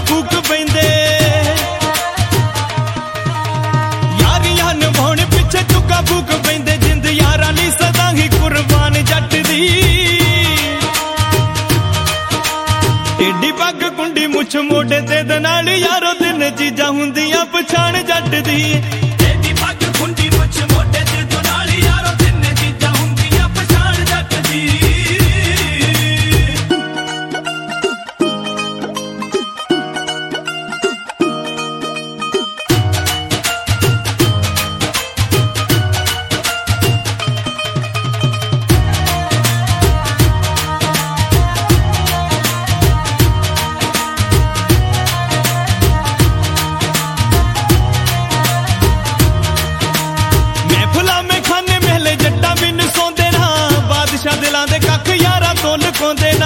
फूक पैंदे यारियां निभाउण पिछे चुक्का फूक पैंदे जिंद यारां लई सदा ही कुर्बान जट दी टेढ़ी पग कुंडी मुछ मोढे ते दे नाल यारो तिन चीजां हुंदियां पछाण जट दी टेढ़ी पग कुंडी मुछ मोढे ते दे नाल यारो तिन चीजां हुंदियां पछाण जट दी दिलां दे कख यारां तो लुकाउंदे ना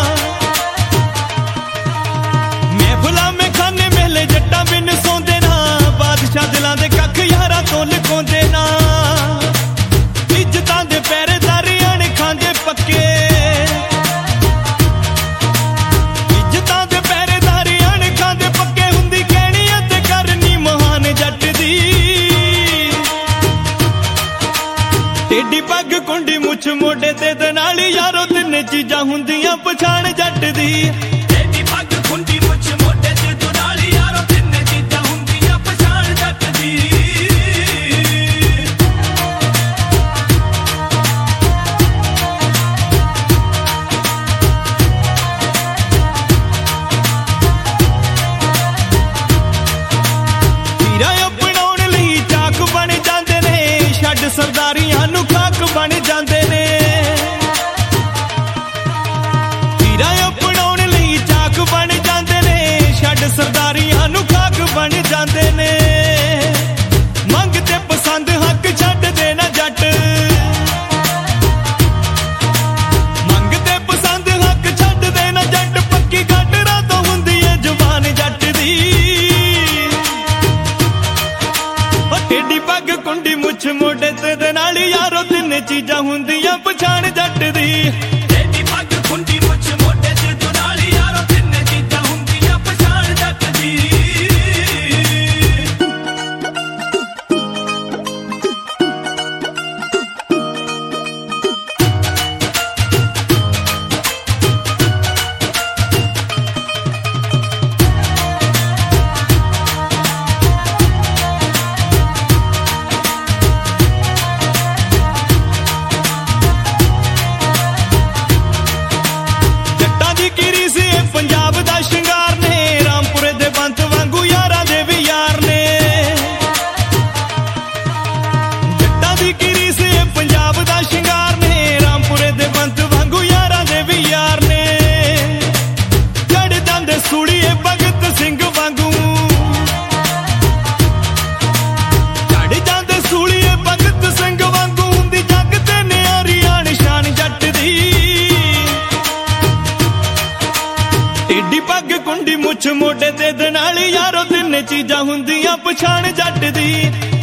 महफिलां में खाने मेले जट्टां बिन सौंदे ना बादशाह दिलां दे कख यारां तो लुकाउंदे ना इज्जतां दे पहरेदारी आने खांदे पक्के इज्जतां दे पहरेदारी आने खांदे पक्के हुंदी कहनी ते करनी महान जट दी टेढ़ी पग कुंडी मुछ मोढे ते दे नाल यारो तिन चीजां हुंदियां पछाण जट दी टेढ़ी पग कुंडी मुछ मोढे ते दे नाल यारो तिन चीजां हुंदियां पछाण जट दी हीरा अपनाउण लई चाक बण जांदे ने छड्ड सरदारियां नूं खाक बण जांदे ने हीरा अपनाउण लई चाक बण जांदे ने छड्ड सरदारियां नूं खाक बण जांदे ने मंग ते पसंद हक छड्ड देना जट मंग ते पसंद हक छड्ड देना जट पक्की गाडरा तो हुंदी है जुबान जट दी टेढ़ी पग कुंडी मुछ मोढे ते दे नाल यारो तिन चीजां हुंदियां पछाण जट दी टेढ़ी पग कुंडी मुछ मोढे ते दे नाल यारो तिन चीजां हुंदियां पछाण जट दी पंजाब दा शिंगार ने रामपुरे दे बंत वांगू यारां दे भी यार ने जट्टां दी कीरी से पंजाब दा शिंगार ने रामपुरे दे बंत वांगू यारां दे भी यार ने चढ़ जांदे सूड़ीए भगत सिंह वांगू चढ़ जांदे सूड़ीए भगत सिंह वांगू हुंदी जग ते नियारियां निशान जट दी टेढ़ी पग कुंडी मुछ मोढे ते दे नाल यारो तिन चीजां हुंदियां पछाण जट दी